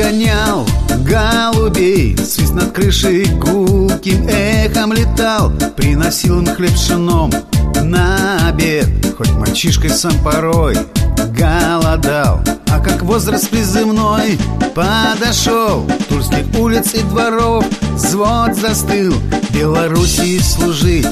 гонял голубей, свист над крышей гулким эхом летал, приносил им хлеб с пшеном на обед. Хоть мальчишкой сам порой голодал, а как возраст призывной подошел, тульских улиц и дворов взвод застыл. Белоруссии служить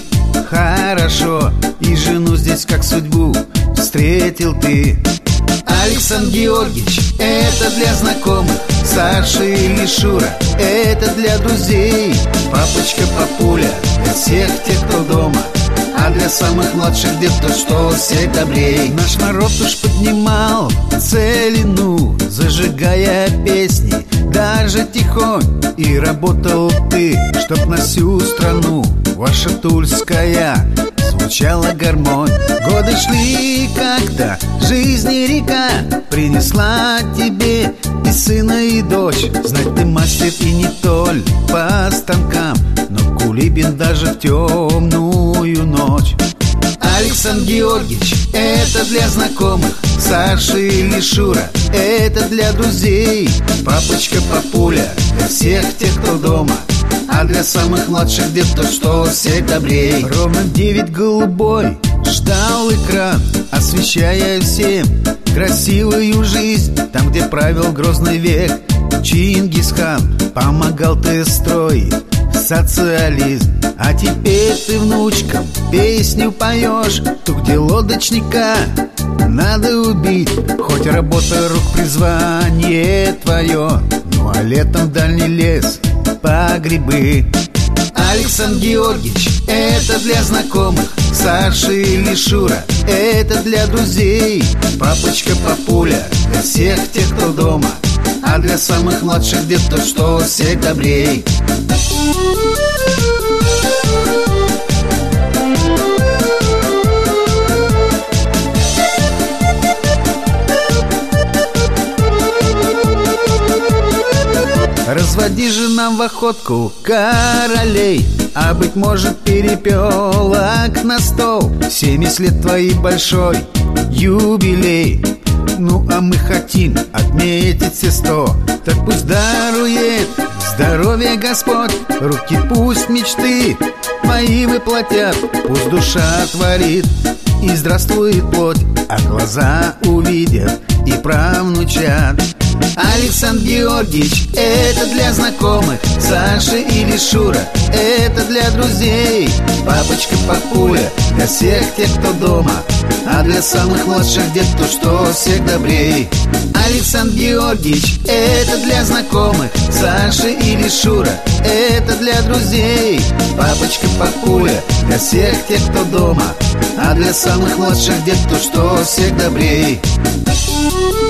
хорошо, и жену здесь как судьбу встретил ты. Александр Георгиевич, это для знакомых, Саша или Шура, это для друзей, папочка, папуля, для всех тех, кто дома, а для самых младших дед, то что всех добрей. Наш народ уж поднимал целину, зажигая песни, даже тихонь. И работал ты, чтоб на всю страну ваша тульская звучала гармонь. Годы шли как-то, жизни река принесла тебе и сына, и дочь. Знать ты мастер и не толь по станкам, но Кулибин даже в темную ночь. Александр Георгиевич, это для знакомых, Саша или Шура, это для друзей, папочка, папуля, для всех тех, кто дома, а для самых младших дед, то что всех добрей. Ровно 9 голубой ждал экран, освещая всем красивую жизнь. Там, где правил грозный век Чингисхан, помогал ты строить социализм. А теперь ты внучкам песню поешь, ту, где лодочника надо убить. Хоть работа рук призвание твое, ну а летом в дальний лес по грибы. Александр Георгиевич, это для знакомых, Саша или Шура, это для друзей, папочка, папуля, для всех тех, кто дома, а для самых младших дед, то что всех добрей. Разводи же нам в охотку королей, а быть может перепелок на стол. 70 лет твои большой юбилей, ну а мы хотим отметить все 100. Так пусть дарует здоровье Господь, руки пусть мечты твои воплотят, пусть душа творит и здравствует плоть, а глаза увидят и правнучат. Александр Георгиевич, это для знакомых, Саша или Шура, это для друзей, папочка, папуля, для всех тех, кто дома, а для самых младших дед, то что всех добрей. Александр Георгиевич, это для знакомых, Саша или Шура, это для друзей, папочка, папуля, для всех тех, кто дома, а для самых младших дед, то что всех добрей.